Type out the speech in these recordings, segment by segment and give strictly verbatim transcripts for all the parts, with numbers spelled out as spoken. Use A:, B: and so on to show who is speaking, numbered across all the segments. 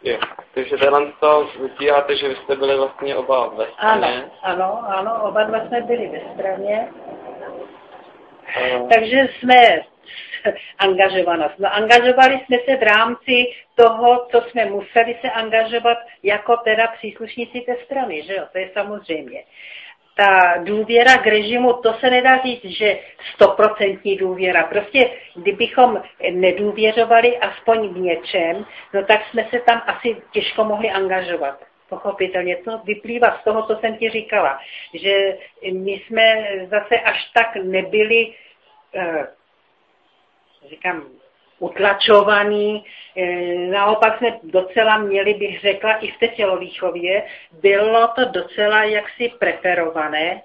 A: Jo. Takže tady to vypíráte, že vy jste byli vlastně oba ve straně.
B: Ano, ano, ano, oba dva jsme byli ve straně. Uh. Takže jsme angažovanost. No, angažovali jsme se v rámci toho, co jsme museli se angažovat jako teda příslušníci té strany, že jo, to je samozřejmě. Ta důvěra k režimu, to se nedá říct, že stoprocentní důvěra. Prostě kdybychom nedůvěřovali aspoň v něčem, no tak jsme se tam asi těžko mohli angažovat. Pochopitelně to vyplývá z toho, co jsem ti říkala, že my jsme zase až tak nebyli, eh, říkám, utlačovaný, naopak jsme docela měli, bych řekla, i v té tělovýchově, bylo to docela jaksi preferované,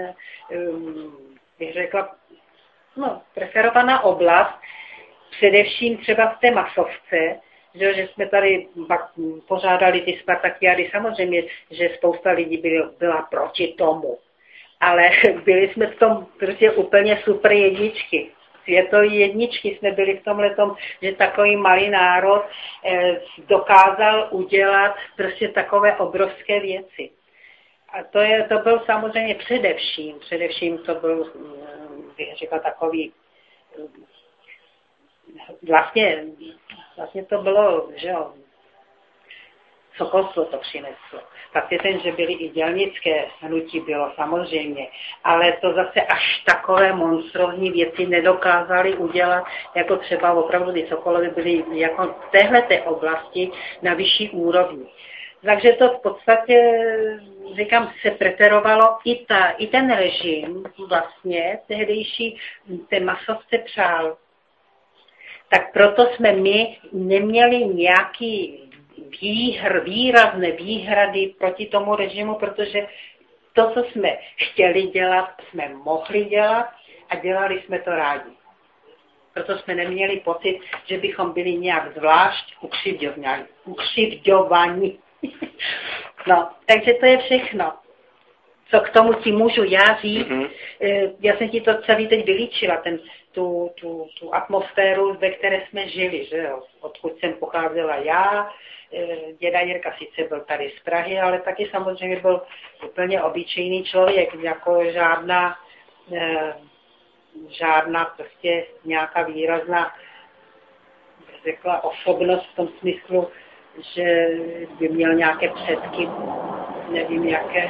B: bych řekla, no, preferovaná oblast, především třeba v té masovce, že, že jsme tady pořádali ty Spartakiády, samozřejmě, že spousta lidí byla, byla proti tomu, ale byli jsme v tom prostě úplně super jedničky. Světové jedničky jsme byli v tomhletom, že takový malý národ eh, dokázal udělat prostě takové obrovské věci. A to, je, to byl samozřejmě především, především to byl, bych řekla, takový, vlastně, vlastně to bylo, že jo, sokolstvo to přineslo. Pak je ten, že byly i dělnické hnutí, bylo samozřejmě, ale to zase až takové monstrózní věci nedokázali udělat, jako třeba opravdu ty Sokolovy byly jako v téhleté oblasti na vyšší úrovni. Takže to v podstatě, říkám, se preferovalo i, ta, i ten režim vlastně tehdejší té masovce přál. Tak proto jsme my neměli nějaký výhr, výrazné výhrady proti tomu režimu, protože to, co jsme chtěli dělat, jsme mohli dělat a dělali jsme to rádi. Proto jsme neměli pocit, že bychom byli nějak zvlášť ukřivďovaní. No, takže to je všechno. Co k tomu ti můžu já říct, mm-hmm. Já jsem ti to celý teď vylíčila, ten, tu, tu, tu atmosféru, ve které jsme žili, že jo? Odkud jsem pocházela já, děda Jirka sice byl tady z Prahy, ale taky samozřejmě byl úplně obyčejný člověk, jako žádná, žádná prostě nějaká výrazná, řekla, osobnost v tom smyslu, že by měl nějaké předky, nevím jaké.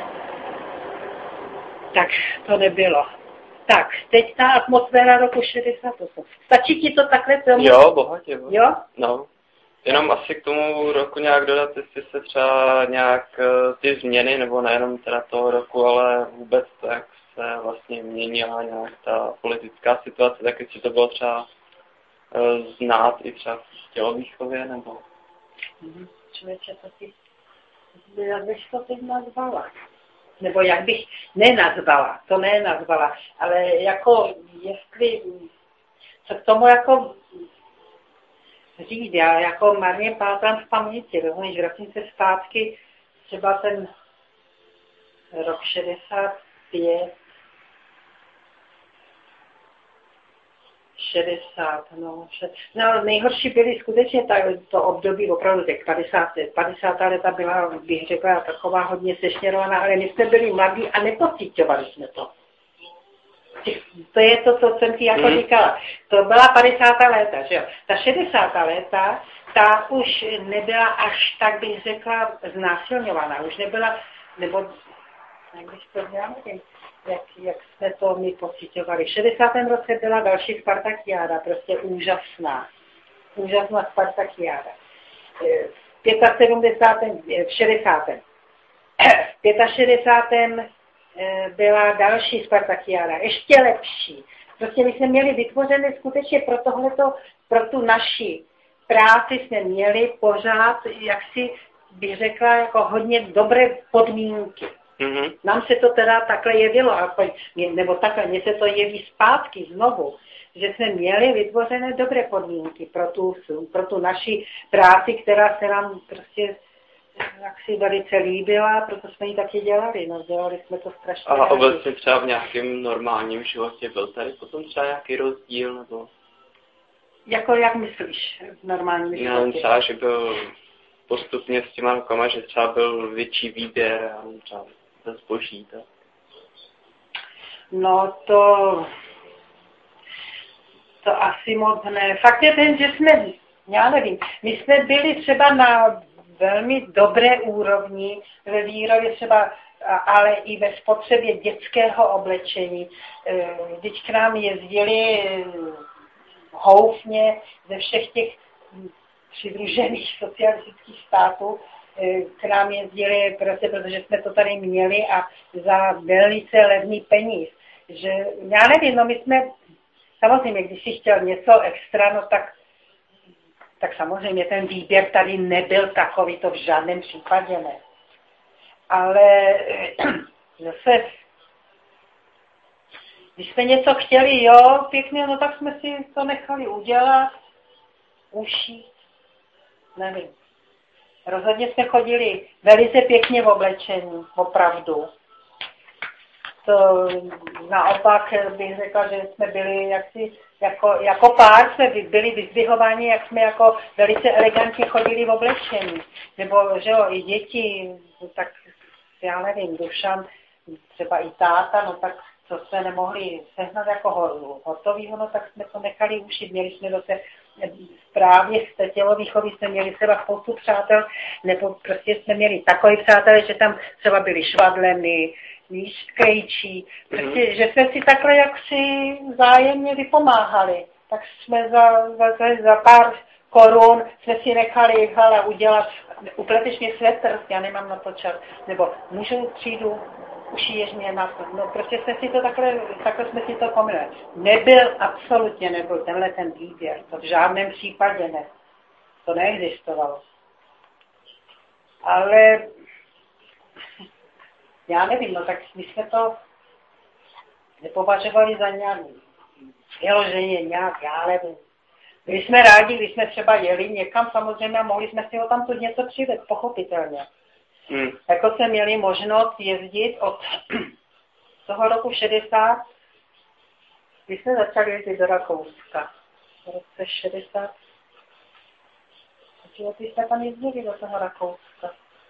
B: Tak to nebylo. Tak, teď ta atmosféra roku šedesát osm. Stačí ti to takhle tomu?
A: Jo, bohatě. bohatě.
B: Jo?
A: No. Jenom asi k tomu roku nějak dodat, jestli se třeba nějak ty změny, nebo nejenom teda toho roku, ale vůbec to, jak se vlastně měnila nějak ta politická situace, tak jestli to bylo třeba znát i třeba v tělovýchově, nebo...
B: Mhm. Člověče, to ty... Jak bych to teď nazvala? Nebo jak bych nenazvala, to nenazvala, ale jako, jestli, co k tomu jako říct, já jako marně pátrám v paměti, rozumíš, vracím se zpátky, třeba ten rok šedesát pět, šedesát, no, šed... no nejhorší byly skutečně ta, to období opravdu těch padesátá leta byla, bych řekla, taková hodně sešněrovaná, ale my jsme byli mladí a nepociťovali jsme to. To je to, co jsem ti jako říkala. To byla padesátá léta, že jo. Ta šedesátá léta, ta už nebyla až tak, bych řekla, znásilňovaná. Už nebyla, nebo, jak bych to dělala, jak, jak jsme to my pociťovali. V šedesátém roce byla další Spartakiáda, prostě úžasná. Úžasná Spartakiáda. V sedmdesátém pátém, v šedesátém V šedesátém pátém byla další Spartakiáda, ještě lepší. Prostě my jsme měli vytvořené skutečně pro tohleto, pro tu naši práci jsme měli pořád, jak si bych řekla, jako hodně dobré podmínky. Mm-hmm. Nám se to teda takhle jevilo, nebo takhle, mně se to jeví zpátky znovu, že jsme měli vytvořené dobré podmínky pro tu, pro tu naši práci, která se nám prostě jak si velice líbila, proto jsme ji taky dělali, no dělali jsme to strašně.
A: A obecně třeba v nějakém normálním životě byl tady potom třeba nějaký rozdíl, nebo?
B: Jako jak myslíš v normálním životě?
A: No, třeba, že byl postupně s těma rokama, že třeba byl větší výběr a třeba ze zboží. Tak.
B: No to, to asi moc ne. Fakt je ten, že jsme, já nevím, my jsme byli třeba na velmi dobré úrovni ve výrobě třeba, ale i ve spotřebě dětského oblečení. Když k nám jezdili houfně ze všech těch přidružených socialistických států, k nám jezdili, prostě, protože jsme to tady měli a za velice levný peníz. Že, já nevím, no my jsme, samozřejmě, když si chtěl něco extra, no tak, tak samozřejmě ten výběr tady nebyl takový, to v žádném případě ne. Ale zase, když jsme něco chtěli, jo, pěkně, no tak jsme si to nechali udělat, ušít, nevím. Rozhodně jsme chodili velice pěkně v oblečení, opravdu. To naopak bych řekla, že jsme byli jaksi, jako, jako pár jsme byli vyzdvihováni, jak jsme jako velice elegantně chodili v oblečení. Nebo, že jo, i děti, tak já nevím, Dušan, třeba i táta, no tak co jsme nemohli sehnat jako hotovýho, no tak jsme to nechali ušít. Měli jsme zase právě z té tělovýchovy jsme měli třeba spoustu přátel, nebo prostě jsme měli takový přátelé, že tam třeba byli švadleny, víš, krejčí, prostě, mm-hmm. že jsme si takhle jaksi vzájemně vypomáhali. Tak jsme za, za, za pár korun jsme si nechali hala udělat, upleteš mě svetr, já nemám na to čas, nebo můžu přijdu, ušiješ mě na to. No prostě jsme si to takhle, takhle jsme si to kombinali. Nebyl, absolutně nebyl tenhle ten výběr, to v žádném případě ne. To neexistovalo. Ale já nevím, no tak my jsme to nepovažovali za nějak vyloženě nějak, já nevím. Byli jsme rádi, když jsme třeba jeli někam samozřejmě a mohli jsme si ho tam tu něco přivést, pochopitelně. Hmm. Jako jsme měli možnost jezdit od toho roku šedesát, když jsme začali jezdit do Rakouska. V roce šedesát. Když jsme tam jezdili do toho Rakouska.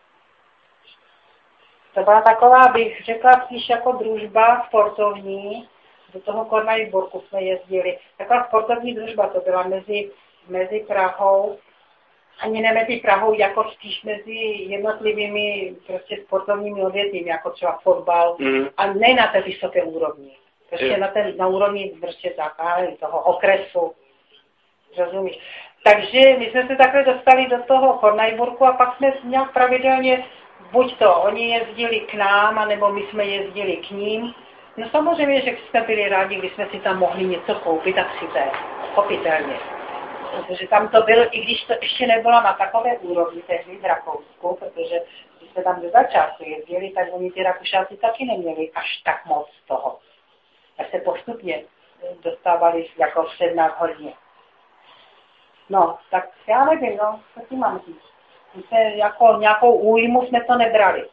B: To byla taková, bych řekla, spíš jako družba sportovní. Do toho Kornajborku jsme jezdili. Taková sportovní družba to byla mezi, mezi Prahou, ani ne mezi Prahou, jako spíš mezi jednotlivými prostě sportovními odvětvími, jako třeba fotbal, mm. a ne na té vysoké úrovni. Prostě yeah. na, ten, na úrovni prostě základní toho okresu. Rozumíš? Takže my jsme se takhle dostali do toho Kornajborku a pak jsme nějak pravidelně, buď to oni jezdili k nám, anebo my jsme jezdili k ním. No samozřejmě, že jsme byli rádi, když jsme si tam mohli něco koupit a přivést, pochopitelně. Protože tam to bylo, i když to ještě nebylo na takové úrovni tehdy v Rakousku, protože když jsme tam do začátku jezdili, tak oni ty Rakušáci taky neměli až tak moc toho. Tak se postupně dostávali jako před nás hodně. No, tak já nevím, no, co ti mám říct. Jako nějakou újmu jsme to nebrali.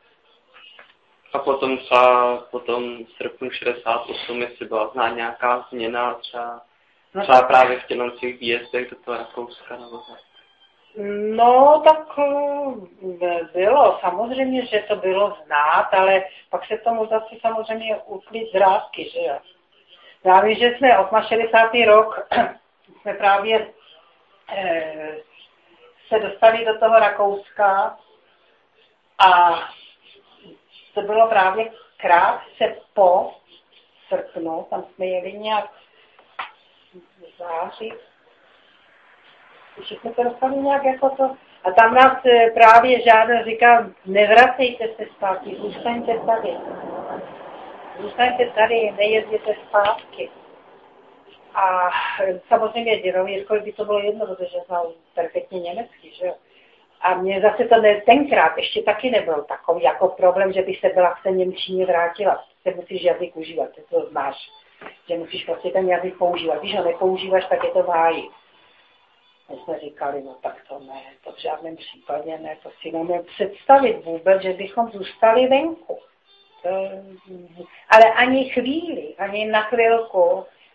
A: A potom třeba potom v srpnu šedesát osm, jestli byla znát nějaká změna, třeba, no, třeba právě v těch výjezdech do toho Rakouska nebo tak.
B: No, tak bylo. Samozřejmě, že to bylo znát, ale pak se tomu zase samozřejmě utli drátky, že jo. Já vím, že jsme šedesátý osmý rok jsme právě eh, se dostali do toho Rakouska a to bylo právě krátce po srpnu, tam jsme jeli nějak v září. Všichni se dostali nějak jako to. A tam nás právě žádný říkal, nevracejte se zpátky, zůstaňte tady. Zůstaňte tady, nejezděte zpátky. A samozřejmě Jirkovi by to bylo jedno, protože znal perfektně německy, že jo. A mě zase to ne, tenkrát ještě taky nebyl takový jako problém, že bych se byla v té němčině vrátila. Se musíš jazyk užívat, ty to znáš. Že musíš prostě ten jazyk používat. Když ho nepoužíváš, tak je to v háji. My jsme říkali, no tak to ne, to v žádném případě ne, to si nemůžeme představit vůbec, že bychom zůstali venku. To, ale ani chvíli, ani na chvilku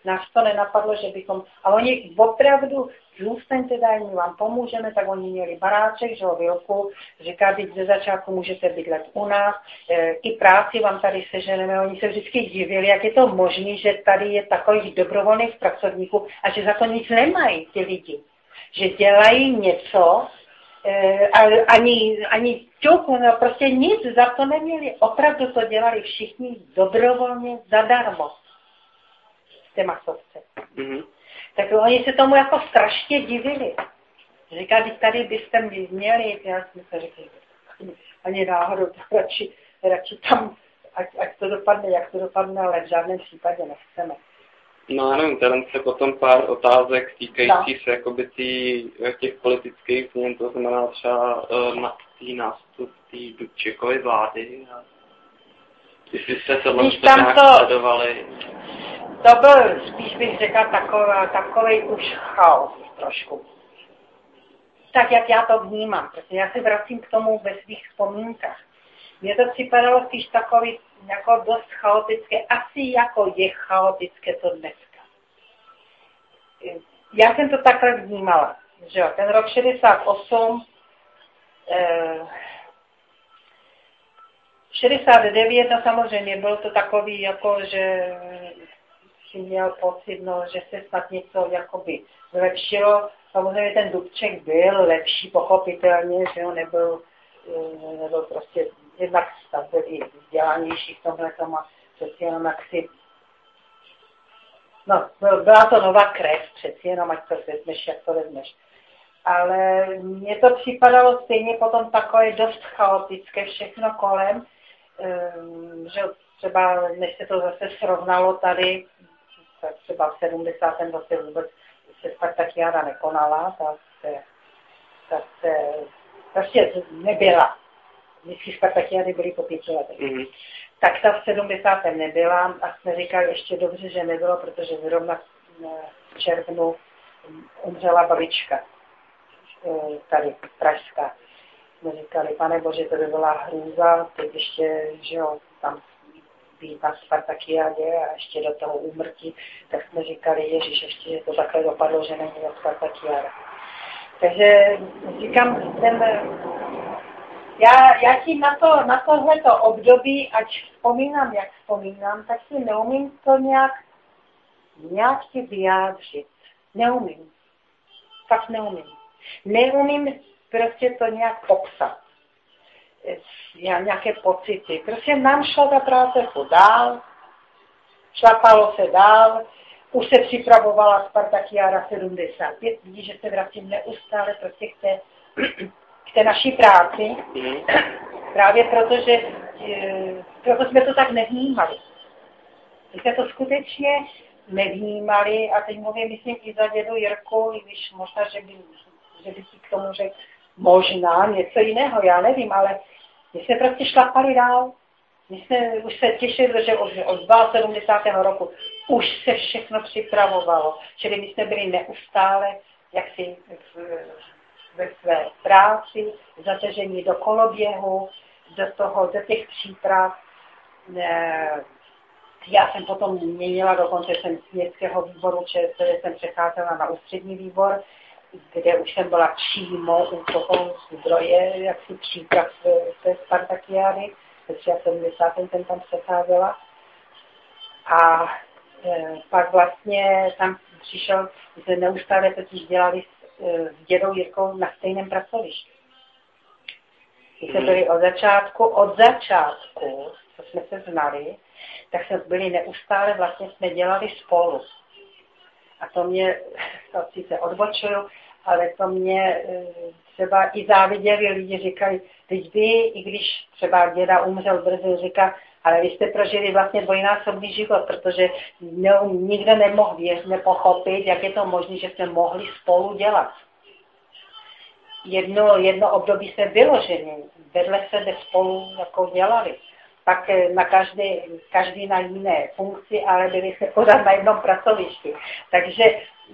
B: nás to nenapadlo, že bychom, a oni opravdu, zůstaňte tady, my vám pomůžeme, tak oni měli baráček, že ho Vilku, říká, teď ze začátku můžete bydlet u nás, e, i práci vám tady seženeme, oni se vždycky divili, jak je to možné, že tady je takových dobrovolných pracovníků a že za to nic nemají ty lidi, že dělají něco, e, ani, ani ťuk, no prostě nic za to neměli, opravdu to dělali všichni dobrovolně zadarmo. Ty masovce. Mm-hmm. Tak oni se tomu jako strašně divili. Říká, když tady byste měli, já jsem se řekl, ani náhodou, to radši, radši tam, ať, ať to dopadne, jak to dopadne, ale v žádném případě nechceme.
A: No já nevím, tady se potom pár otázek týkající no. se jakoby tý, těch politických změn, to znamená třeba uh, na tý nástup té Dubčekovy vlády. A jestli jste tohle nějak to... sledovali.
B: To byl, spíš bych řekla, taková, takovej už chaos trošku. Tak, jak já to vnímám, protože já se vracím k tomu ve svých vzpomínkách. Mně to připadalo spíš takový, jako dost chaotické, asi jako je chaotické to dneska. Já jsem to takhle vnímala, že jo, ten rok šedesát osm, eh, šedesát devět, no samozřejmě, bylo to takový, jako, že měl pocit, no, že se snad něco jakoby zlepšilo. Samozřejmě ten Dubček byl lepší, pochopitelně, že on nebyl, nebyl prostě jednak byl i vzdělanější v tomhle tomu, přeci jenom jak si, no, byla to nová krev, přeci jenom, ať to vezmeš, jak to vezmeš. Ale mně to připadalo stejně potom takové dost chaotické všechno kolem, že třeba, než se to zase srovnalo tady, tak třeba v sedmdesátém roce vůbec se Spartakiáda nekonala, tak se, tak se prostě nebyla. Vždycky Spartakiády byly po pěti letech. Mm-hmm. Tak ta v sedmdesátém nebyla a jsme říkali ještě dobře, že nebylo, protože zrovna v červnu umřela babička tady pražská. Jsme říkali, pane Bože, to by byla hrůza, teď ještě, že jo, tam být na Spartakiádě a ještě do toho úmrtí, tak jsme říkali, ježiš, ještě že to takhle dopadlo, že není do Spartakiáda. Takže říkám, ten, já, já tím na, to, na tohleto období, ať vzpomínám, jak vzpomínám, tak si neumím to nějak, nějak si vyjádřit. Neumím. Fakt neumím. Neumím prostě to nějak popsat. Já nějaké pocity. Prostě nám šla ta práce dál, šlapalo se dál, už se připravovala Spartakiáda sedmdesát pět, vidíš, že se vracím neustále prostě k té, k té naší práci, mm. právě protože proto jsme to tak nevnímali. My jsme to skutečně nevnímali a teď mluvím, myslím, i za dědu Jirku, i když možná, že by, že by si k tomu řekl možná něco jiného, já nevím, ale my jsme prostě šlapali dál. My jsme už se těšili, že od sedmdesátého roku už se všechno připravovalo. Čili my jsme byli neustále jaksi ve své práci, zatěžení do koloběhu, do toho, do těch příprav. Já jsem potom měnila, dokonce jsem z městského výboru, že jsem přecházela na ústřední výbor, kde už jsem byla přímo u toho zdroje, jaksi příprav ze Spartakiády, ve sedmdesátém jsem tam přecházela. A e, pak vlastně tam přišel, že neustále totiž dělali s, e, s dědou Jirkou na stejném pracovišti. Když jsme byli od začátku, od začátku, co jsme se znali, tak jsme byli neustále, vlastně jsme dělali spolu. A to mě, to sice odbočuju, ale to mě třeba i záviděli lidi, říkají, teď vy, i když třeba děda umřel brzy, říká, ale vy jste prožili vlastně dvojnásobný život, protože ne, nikdo nemohl věř, nepochopit, jak je to možné, že jsme mohli spolu dělat. Jedno, jedno období jsme vyloženi, vedle sebe spolu jako dělali. Pak na každý, každý na jiné funkci, ale byli jsme pořád na jednom pracovišti. Takže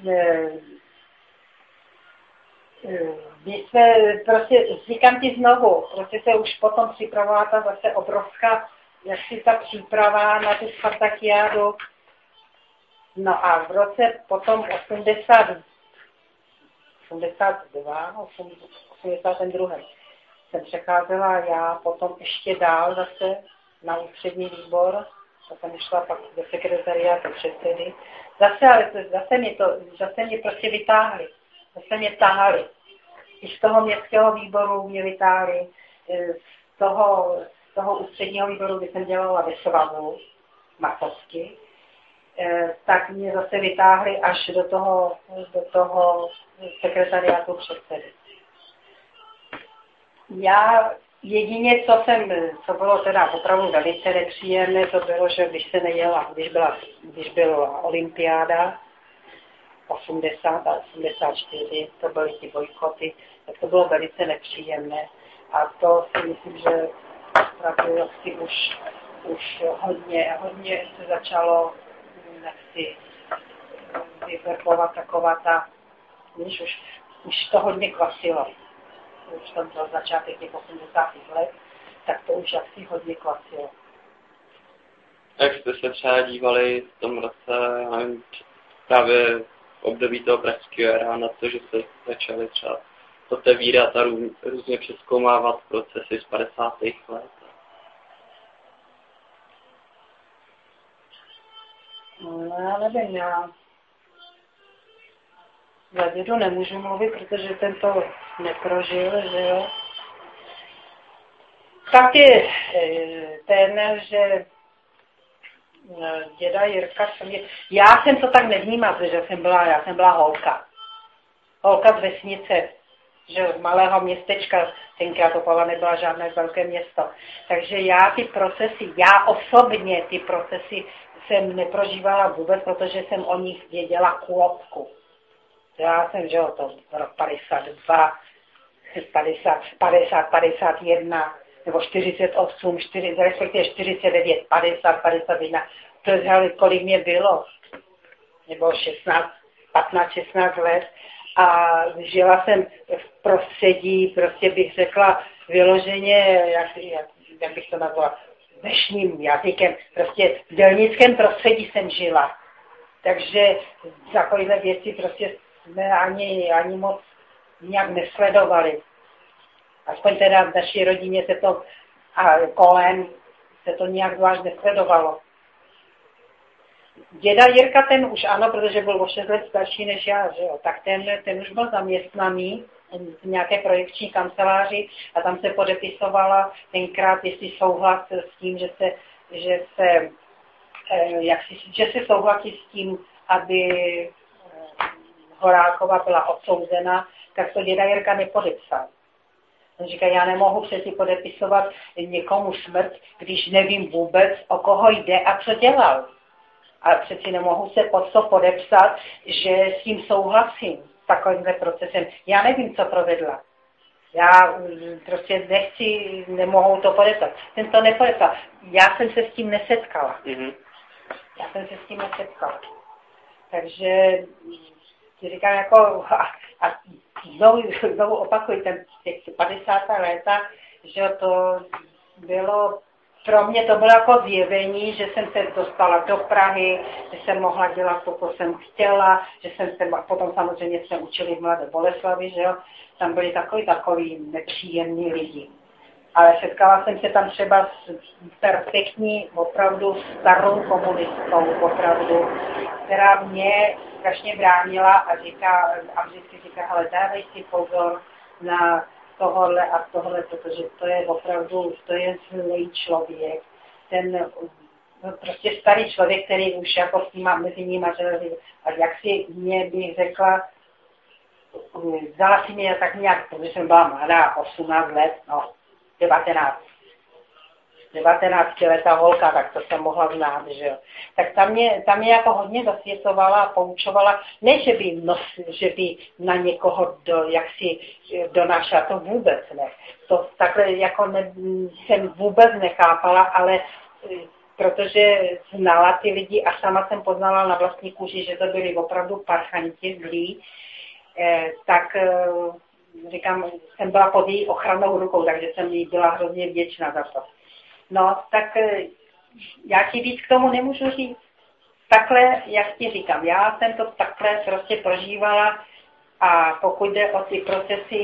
B: my jsme, prostě říkám ti znovu, prostě se už potom připravovala ta zase obrovská, jak si ta příprava na tu Spartakiádu. No a v roce potom osmdesát, osmdesát dva, osmdesát dva jsem přecházela já potom ještě dál zase na ústřední výbor, to jsem šla pak do sekretariátu předsedy. Zase, ale zase mě to, zase mě prostě vytáhli, zase mě tahali. I z toho městského výboru mě vytáhli, z toho, z toho ústředního výboru, kdy jsem dělala ve Svavu, Matovsky, tak mě zase vytáhli až do toho, do toho sekretariátu předsedy. Já jedině, co jsem, co bylo teda opravdu velice nepříjemné, to bylo, že když se nejela, když byla, když byla olympiáda, osmdesát a osmdesát čtyři, to byly ty bojkoty, tak to bylo velice nepříjemné. A to si myslím, že opravdu si už, už hodně, hodně se začalo nechci vyvrkovat taková ta, když už, už to hodně kvasilo. Už to byl začátek těch osmdesátých let, tak to už asi hodně kvasilo.
A: Jak jste se třeba dívali v tom roce, nevím, právě v období toho pražského jara na to, že se začaly třeba otevírat a růz, různě přezkoumávat procesy z padesátých let?
B: No, já nevím, já za dědu nemůžu mluvit, protože ten to neprožil, že jo. Tak je ten, že děda Jirka, já jsem to tak nevnímal, protože jsem byla, já jsem byla holka. Holka z vesnice, že z malého městečka, tenkrát Opava nebyla žádné velké město. Takže já ty procesy, já osobně ty procesy jsem neprožívala vůbec, protože jsem o nich věděla kulotku. Já jsem, že jo, to rok padesát dva, padesát, padesát, padesát jedna, nebo čtyřicet osm, čtyřicet, respektive čtyřicet devět, padesát, padesát jedna. To je, kolik mě bylo, nebo šestnáct, patnáct, šestnáct let. A žila jsem v prostředí, prostě bych řekla vyloženě, jak, jak, jak bych to nazvala, dnešním jazykem, prostě v dělnickém prostředí jsem žila. Takže takovéhle věci prostě jsme ani, ani moc nějak nesledovali. Aspoň teda v naší rodině se to a kolem se to nějak zvlášť nesledovalo. Děda Jirka ten už ano, protože byl o šest let starší než já, že jo, tak ten, ten už byl zaměstnaný v nějaké projekční kanceláři a tam se podepisovala tenkrát, jestli souhlas s tím, že se, že se, jak si, že se souhlasí s tím, aby Horáková byla odsouzena, tak to děda Jirka nepodepsal. On říká, já nemohu přeci podepisovat někomu smrt, když nevím vůbec, o koho jde a co dělal. Ale přeci nemohu se pod to podepsat, že s tím souhlasím, s takovýmhle procesem. Já nevím, co provedla. Já prostě nechci, nemohu to podepsat. Ten to nepodepsal. Já jsem se s tím nesetkala. Mm-hmm. Já jsem se s tím nesetkala. Takže ti říkám jako, a, a znovu, znovu opakuji, ten těch padesátá léta, že to bylo, pro mě to bylo jako zjevení, že jsem se dostala do Prahy, že jsem mohla dělat to, co jsem chtěla, že jsem se, potom samozřejmě jsme učili v Mladé Boleslavi, že jo, tam byli takový, takový nepříjemní lidi. Ale setkala jsem se tam třeba s perfektní, opravdu starou komunistkou, opravdu, která mě strašně bránila a říká, a vždycky říká, ale dávej si pozor na tohle a tohle, protože to je opravdu, to je zlý člověk. Ten no, prostě starý člověk, který už jako s nima, mezi nimi a jak si mě bych řekla, vzala si mě tak nějak, protože jsem byla mladá, osmnáct let, no, devatenáct. devatenáctiletá holka, tak to jsem mohla znát, že jo. Tak tam mě, tam mě jako hodně zasvětovala a poučovala, ne, že by, nos, že by na někoho do, jaksi donášela, to vůbec ne. To takhle jako ne, jsem vůbec nechápala, ale protože znala ty lidi a sama jsem poznala na vlastní kůži, že to byli opravdu parchanti zlí, eh, tak eh, říkám, jsem byla pod její ochrannou rukou, takže jsem jí byla hrozně vděčná za to. No, tak já ti víc k tomu nemůžu říct. takhle, jak ti říkám, já jsem to takhle prostě prožívala a pokud jde o ty procesy,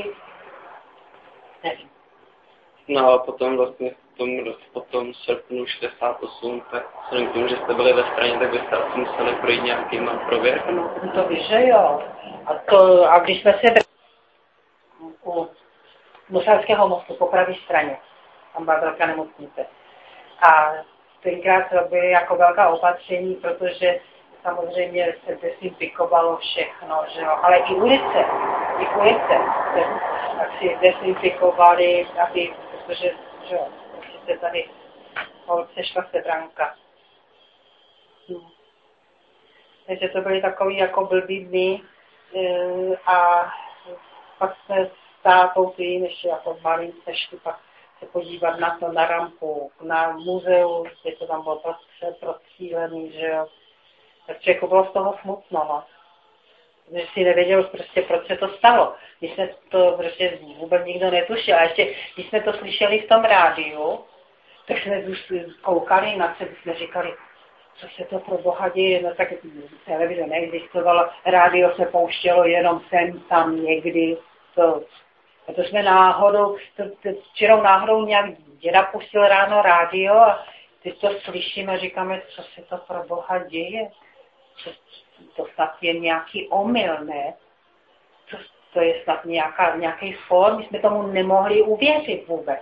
B: nevím.
A: No a potom vlastně v tom, potom srpnu šedesát osm, tak vzhledem k tomu, že jste byli ve straně, tak byste asi museli projít nějakýma prověrkama.
B: No, to víš, že jo. A, to, a když jsme se u Moselského mostu po pravé straně, tam byla velká nemocnice. A tenkrát robili jako velká opatření, protože samozřejmě se desinfikovalo všechno, že jo. Ale i ulice, i ulice, tak si desinfikovali, aby, protože, že jo, se tady sešla se branka. Hmm. Takže to byly takový jako blbý dny a pak jsme s tátou tím ještě jako malým sešli pak se podívat na to, na rampu, na muzeu, kde to tam bylo prostřílený, že jo. Tak člověku bylo z toho smutno, no. Že si nevěděl prostě, proč se to stalo. Když jsme to prostě vůbec nikdo netušil. A ještě, když jsme to slyšeli v tom rádiu, tak jsme koukali na sebe, jsme říkali, co se to pro boha děje, no tak televize neexistovalo, rádio se pouštělo jenom sem, tam někdy, to, a to jsme náhodou, to, to čirou náhodou nějak děda pustil ráno rádio a teď to slyšíme a říkáme, co se to pro boha děje, to, to snad je nějaký omyl, ne? To, to je snad nějaká, nějaký form, my jsme tomu nemohli uvěřit vůbec.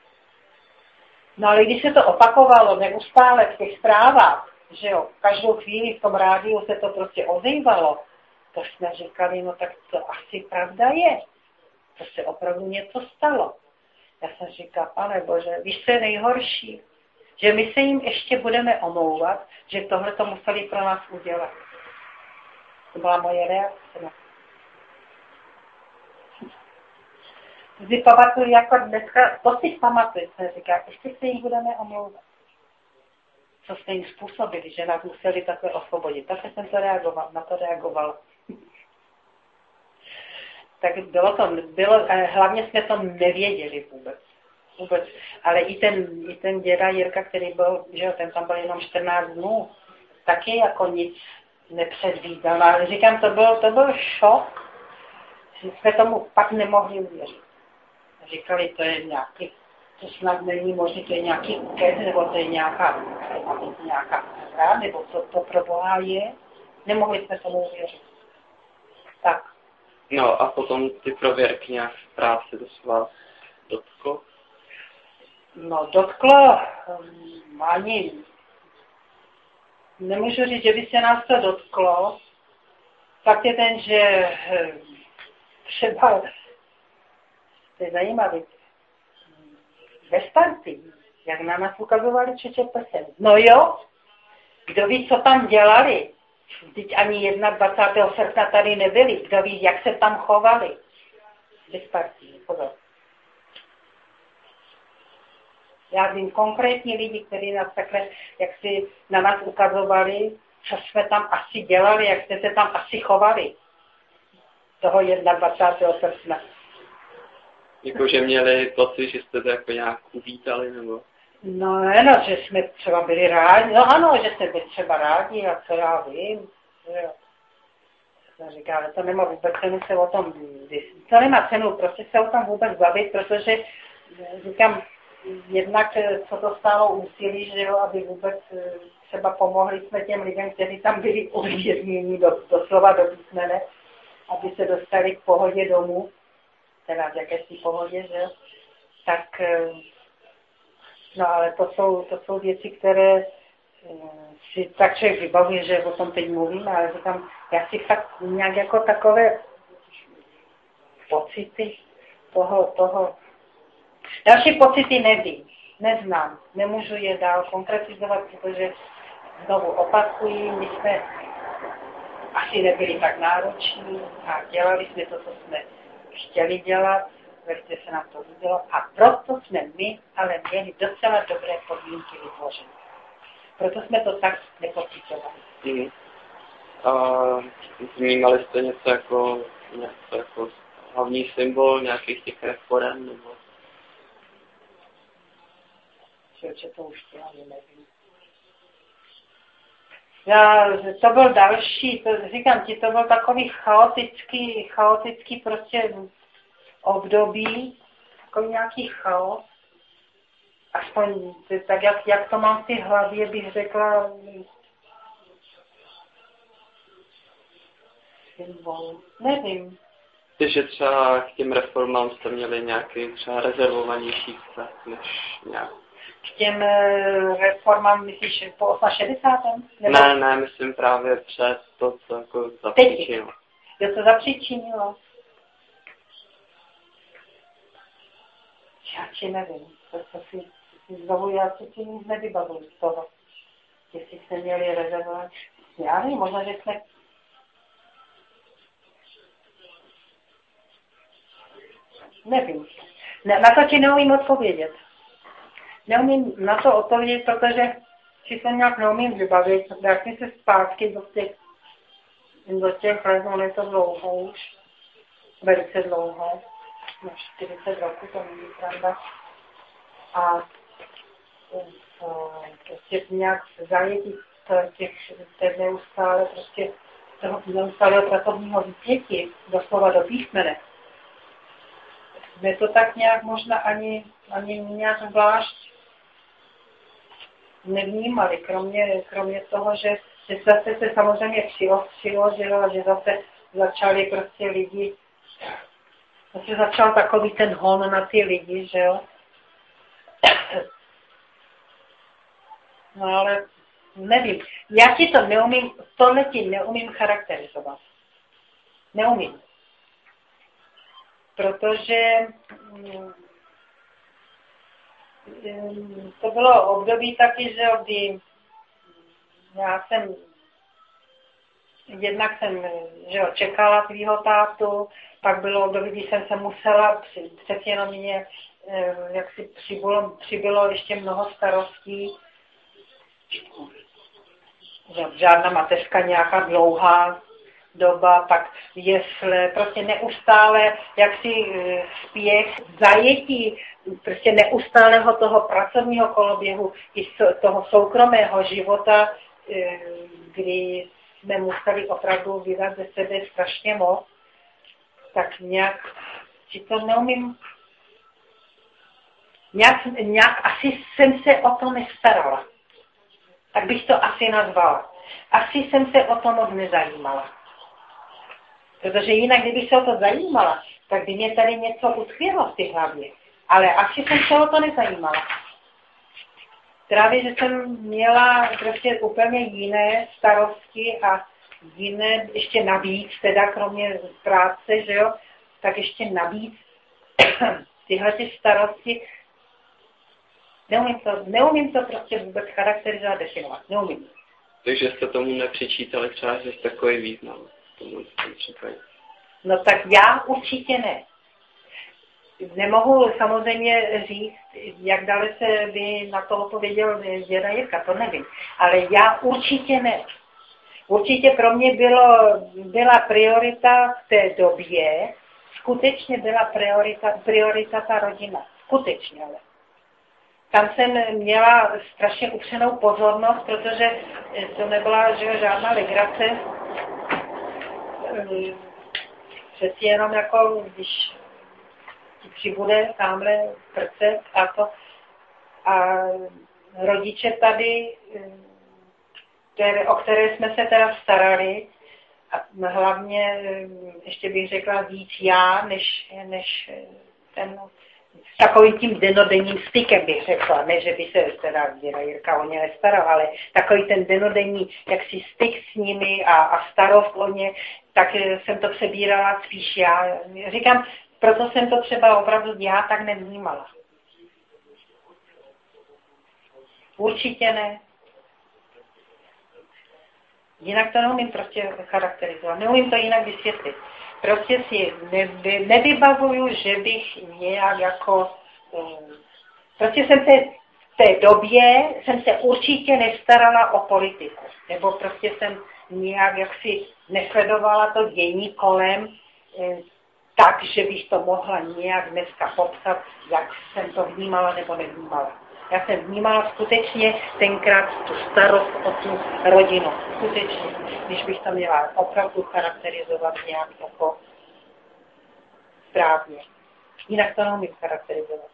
B: No ale když se to opakovalo neustále v těch zprávách, že jo, každou chvíli v tom rádiu se to prostě ozývalo, to jsme říkali, no tak to asi pravda je. To se opravdu něco stalo. Já jsem říkala, pane Bože, víš, co je nejhorší? Že my se jim ještě budeme omlouvat, že tohle to museli pro nás udělat. To byla moje reakce. Si pamatuju, jako dneska, to si pamatuju, jsem říkala, ještě se jim budeme omlouvat. Co jste jim způsobili, že nás museli takhle osvobodit. Takhle jsem to reagoval, na to reagovala. Tak bylo to, bylo, hlavně jsme to nevěděli vůbec. vůbec. Ale i ten, i ten děda Jirka, který byl, že jo, ten tam byl jenom čtrnáct dnů, taky jako nic nepředvídal. Ale říkám, to byl, to byl šok, že jsme tomu pak nemohli uvěřit. Říkali, to je nějaký, to snad není možné, to je nějaký kec, nebo to je nějaká, nějaká hra, nebo co to pro Boha je. Nemohli jsme tomu uvěřit. Tak.
A: No a potom ty prověrky nějak práce do vás dotklo?
B: No dotklo, um, ani nemůžu říct, že by se nás to dotklo. Fakt je ten, že třeba, to je zajímavé, ve starty, jak na nás ukazovali ČČPS. No jo, kdo ví, co tam dělali. Vždyť ani dvacátého prvního srpna tady nebyli. Kdo ví, jak se tam chovali. Bez partí, pozor. Já vím konkrétní lidi, kteří nás takhle, jak si na nás ukazovali, co jsme tam asi dělali, jak jsme se tam asi chovali. Toho dvacátého prvního srpna.
A: Jakože měli pocit, že jste to jako nějak uvítali, nebo?
B: No, no, že jsme třeba byli rádi, no ano, že jsme byli třeba rádi a co já vím, že jo. To říká, ale to nemá vůbec cenu se o tom, to nemá cenu prostě se o tom vůbec bavit, protože říkám, jednak co to stálo úsilí, že jo, aby vůbec třeba pomohli jsme těm lidem, kteří tam byli uvězněni do, doslova do písmene, aby se dostali k pohodě domů, teda v jakési pohodě, že jo, tak no ale to jsou, to jsou věci, které si tak člověk vybavuje, že o tom teď mluvím, ale říkám, já si fakt nějak jako takové pocity toho, toho. Další pocity nevím, neznám, nemůžu je dál konkretizovat, protože znovu opakuji, my jsme asi nebyli tak nároční a dělali jsme to, co jsme chtěli dělat, velice se nám to udělalo a proto jsme my ale měli docela dobré podmínky vytvořené. Proto jsme to tak nepocitovali.
A: Mm. A vnímali jste něco jako, něco jako hlavní symbol nějakých těch reform? Nebo?
B: Čeče, to už to ani nevím. Já, to byl další, to, říkám ti, to byl takový chaotický, chaotický prostě období, takový nějaký chaos. Aspoň tak, jak, jak to mám v té hlavě, bych řekla, symbol. Nevím.
A: Takže třeba k těm reformám jste měli nějaký třeba rezervovanější vztah než nějak?
B: K těm reformám, myslíš, po šedesátém osmém? Nebo...
A: Ne, ne, myslím právě před to, co jako zapříčinilo.
B: Jo, to zapříčinilo. Já či nevím, to, to si, si znovu, já si si nic nevybavuji z toho. Jestli jsme měli rezervovat. Já nevím, možná, že jsme... Nevím. Na, na to ti neumím odpovědět. Neumím na to odpovědět, protože si se nějak neumím vybavit. Vrátím se zpátky do těch, do těch let, on je to dlouho už. Velice dlouho. No čtyřicet roku, to není pravda. A prostě nějak zajetí těch, těch neustále, prostě toho neustálého pracovního vypětí, doslova do písmene. Jsme to tak nějak možná ani, ani nějak zvlášť nevnímali, kromě, kromě toho, že, že zase se samozřejmě přiložilo, že zase začali prostě lidi, zase začal takový ten hon na ty lidi, že jo. No ale nevím, já ti to neumím, tohle ti neumím charakterizovat. Neumím. Protože to bylo období taky, že kdy já jsem, jednak jsem že jo, čekala tvýho tátu, pak bylo období, kdy jsem se musela, přeci jenom mě, jak si přibylo, přibylo ještě mnoho starostí, že žádná mateřka nějaká dlouhá doba, pak jesle, prostě neustále, jak si spěch, zajetí, prostě neustálého toho pracovního koloběhu i toho soukromého života, kdy jsme museli opravdu vydat ze sebe strašně moc, tak nějak, či to neumím, nějak, nějak asi jsem se o to nestarala. Tak bych to asi nazvala. Asi jsem se o to moc nezajímala. Protože jinak, kdybych se o to zajímala, tak by mě tady něco utkvělo v té hlavě. Ale asi jsem se o to nezajímala. Právě, že jsem měla prostě úplně jiné starosti a jiné, ještě navíc, teda kromě práce, že jo, tak ještě navíc tyhle ty starosti. Neumím to, neumím to prostě vůbec charakterizovat, definovat. Neumím.
A: Takže jste tomu nepřičítali třeba, že jste takový význam v tomu případě?
B: No tak já určitě ne. Nemohu samozřejmě říct, jak dalece by na to odpověděl děda Jirka, to nevím. Ale já určitě ne. Určitě pro mě bylo, byla priorita v té době, skutečně byla priorita, priorita ta rodina. Skutečně ale. Tam jsem měla strašně upřenou pozornost, protože to nebyla že, žádná legrace. Přeci jenom jako, když ti přibude tamhle prce a to. A rodiče tady, které, o které jsme se teda starali, a hlavně ještě bych řekla víc já, než, než ten takovým tím denodenním stykem bych řekla, ne, že by se teda děda Jirka o ně nestaral, ale takový ten denodenní jaksi styk s nimi a, a starost o ně, tak jsem to přebírala spíš já. Říkám, proto jsem to třeba opravdu já tak nevnímala. Určitě ne. Jinak to neumím prostě charakterizovat, neumím to jinak vysvětlit. Prostě si nevy, nevybavuju, že bych nějak jako... Prostě jsem se v té době, jsem se určitě nestarala o politiku. Nebo prostě jsem nějak jaksi nesledovala to dění kolem, tak, že bych to mohla nějak dneska popsat, jak jsem to vnímala nebo nevnímala. Já jsem vnímala skutečně tenkrát tu starost o tu rodinu. Skutečně. Když bych to měla opravdu charakterizovat nějak jako správně. Jinak to neumím charakterizovat.